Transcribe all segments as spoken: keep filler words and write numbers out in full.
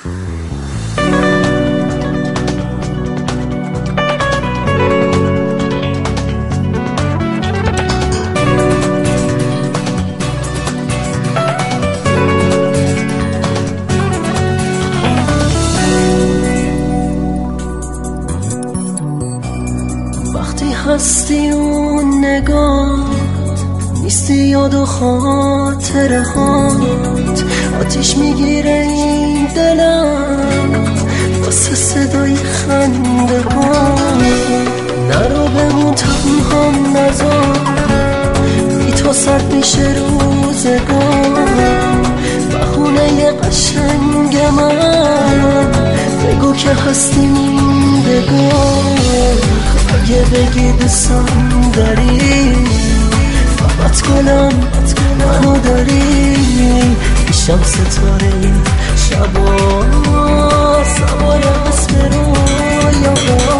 هستی اون نگاه نیستی یاد و خاطره هات آتیش میگیره این دلم واسه صدای خنده ها نرو بمون تنها نزار بی تو سرد میشه روزگار بخونه قشنگ من بگو که هستی موندگار اگه بگی دوستم داری فقط گلم منو داری میشم ستاره شبا سوار اسم رویا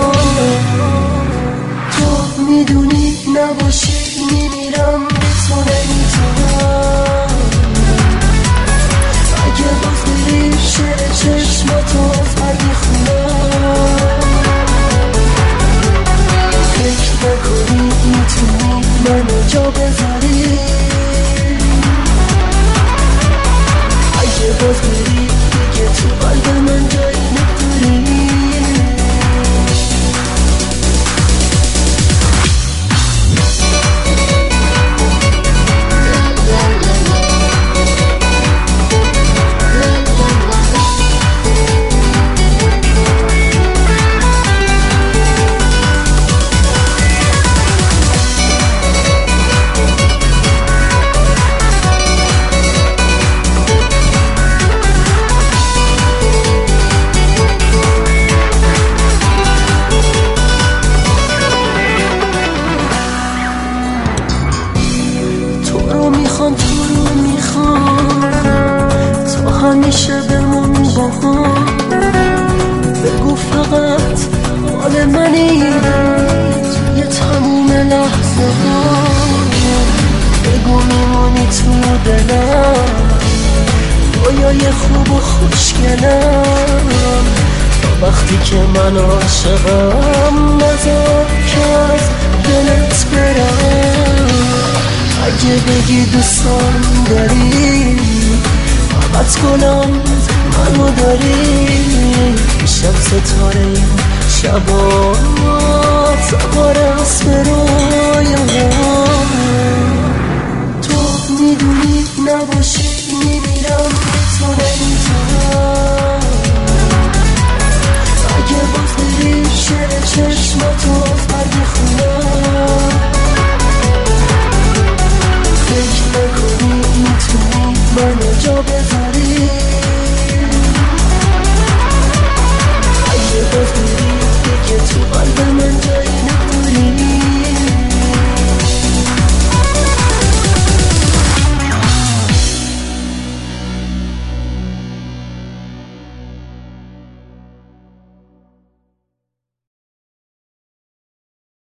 تو میدونی نباشی میمیرم بی تو نمیتونم اگه باز بری شعر چشماتو از من میخونم فکر نکنی میتونی منو جا بذاری اگه باز بری دیگه تو قلب من جایی نداری همیشه بمون با هم بگو فقط مال منی توی تموم لحظه ها بگو میمونی تو دلم رویای خوب و خوشگلم تا وقتی که من عاشقم نذار که از دلت برم اگه بگی دوستم داری فقط گلم منو داری میشم ستاره شبا سوار اسم رویا تو میدونی نباشی